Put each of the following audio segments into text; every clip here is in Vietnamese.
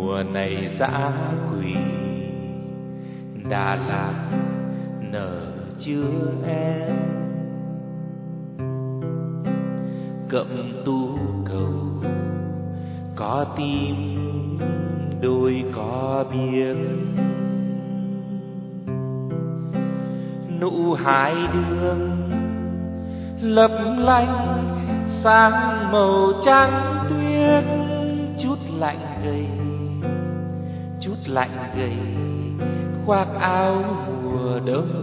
mùa này dã quỳ, Đà Lạt nở chưa em. Cẩm tú cầu có tim đôi có biếc, nụ hải đường lấp lánh sáng màu trắng tuyết. Chút lạnh gầy khoác áo mùa đông.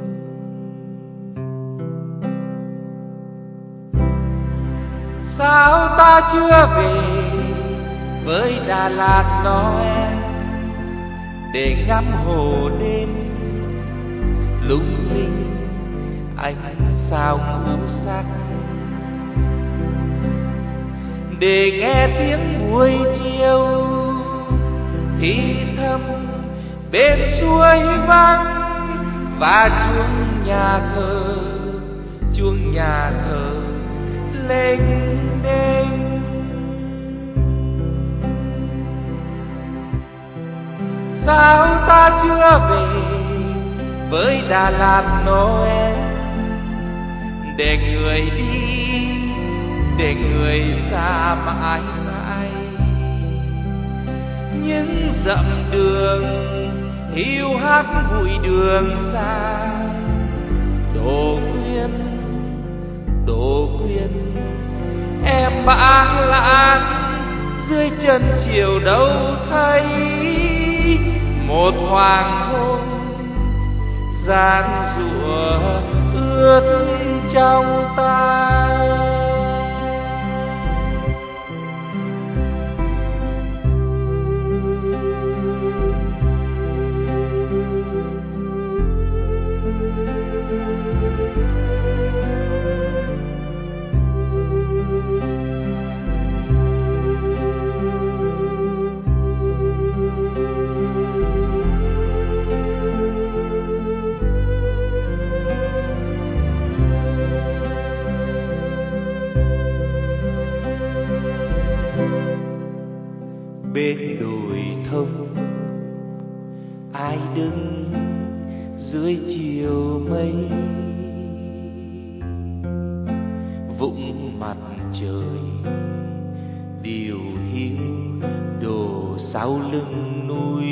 Sao ta chưa về với Đà Lạt Noel để ngắm hồ đêm lung linh ánh sao ngũ sắc, để nghe tiếng buổi chiều thì thầm bên suối vắng và chuông nhà thờ lênh đênh. Sao ta chưa về với Đà Lạt Noel để người đi, để người xa mãi mãi. Những dặm đường hiu hắt bụi đường xa, Đỗ Quyên em bão lãng dưới chân chiều đâu thấy một hoàng hôn dáng dụa ướt trong tay. Bên đồi thông ai đứng dưới chiều mây, vụng mặt trời điều hiu đổ sau lưng núi.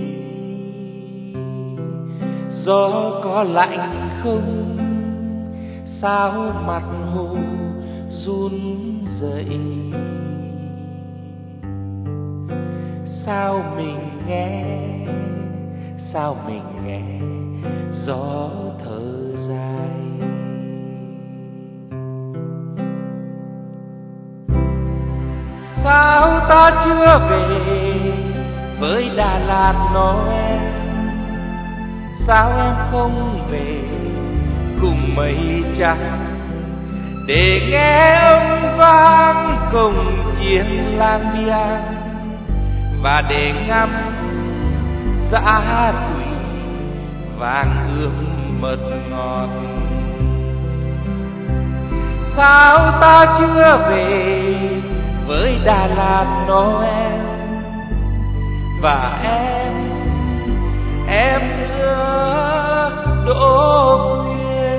Gió có lạnh không, sao mặt hồ run rẩy. Sao mình nghe gió thở dài. Sao ta chưa về với Đà Lạt Noel? Sao em không về cùng mây trắng để nghe ông vang cổng chiêng lang biang, và để ngắm dã quỳ vàng ươm mật ngọt? Sao ta chưa về với Đà Lạt Noel? Và em nữa Đỗ Quyên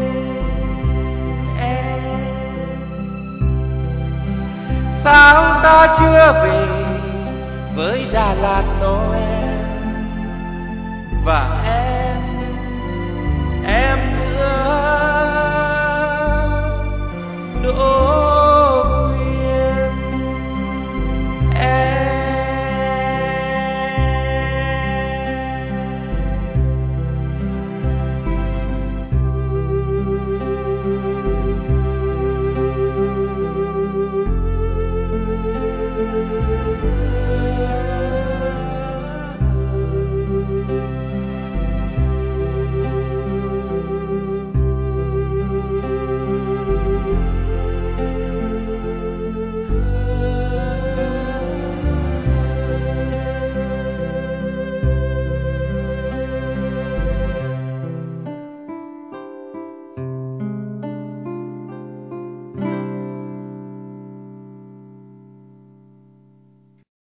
em. Sao ta chưa về với Đà Lạt Noel? Và